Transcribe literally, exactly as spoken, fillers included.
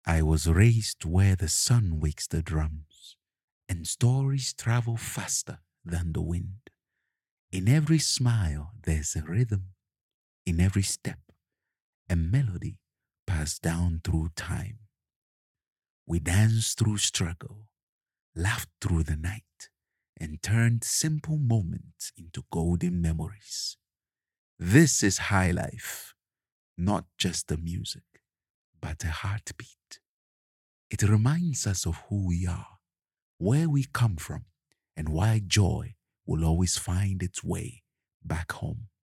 I was raised where the sun wakes the drums and stories travel faster than the wind. In every smile, there's a rhythm. In every step, a melody passed down through time. We danced through struggle, laughed through the night, and turned simple moments into golden memories. This is high life, not just the music, but a heartbeat. It reminds us of who we are, where we come from, and why joy will always find its way back home.